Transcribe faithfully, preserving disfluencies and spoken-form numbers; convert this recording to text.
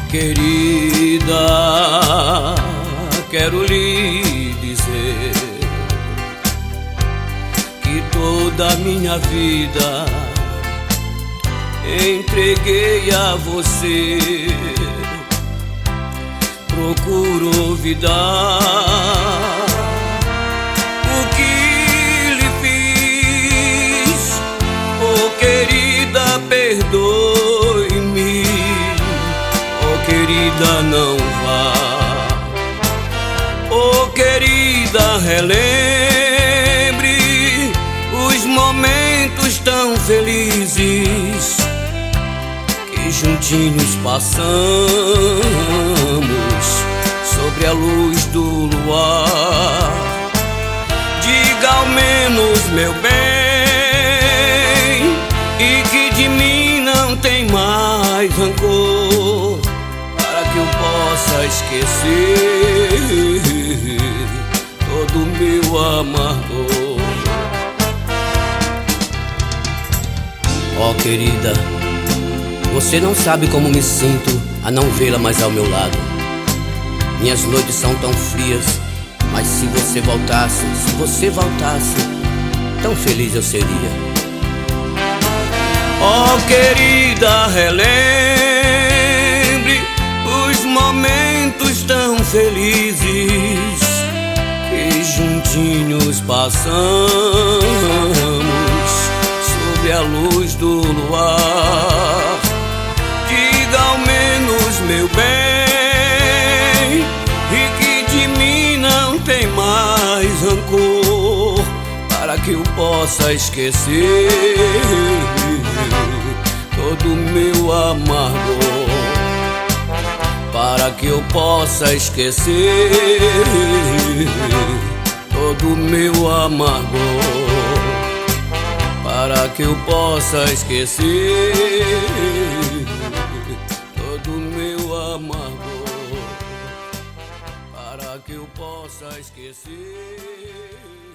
Querida, quero lhe dizer que toda a minha vida entreguei a você. Procuro olvidar o que lhe fiz. Oh querida, perdoe-me. Oh querida, não vá. Oh querida, relembre os momentos tão felizes que juntinhos passamos sobre a luz do luar. Diga ao menos, meu bem, e que de mim não tem mais rancor, para que eu possa esquecer todo o meu amargor. Oh querida, você não sabe como me sinto a não vê-la mais ao meu lado. Minhas noites são tão frias, mas se você voltasse, se você voltasse, tão feliz eu seria. Oh querida, relembre os momentos tão felizes que juntinhos passamos sob a luz do luar. Diga ao menos, meu bem, e que de mim não tem mais rancor, para que eu possa esquecer todo o meu amargor, para que eu possa esquecer todo o meu amargor, para que eu possa esquecer todo o meu amargor, para que eu possa esquecer.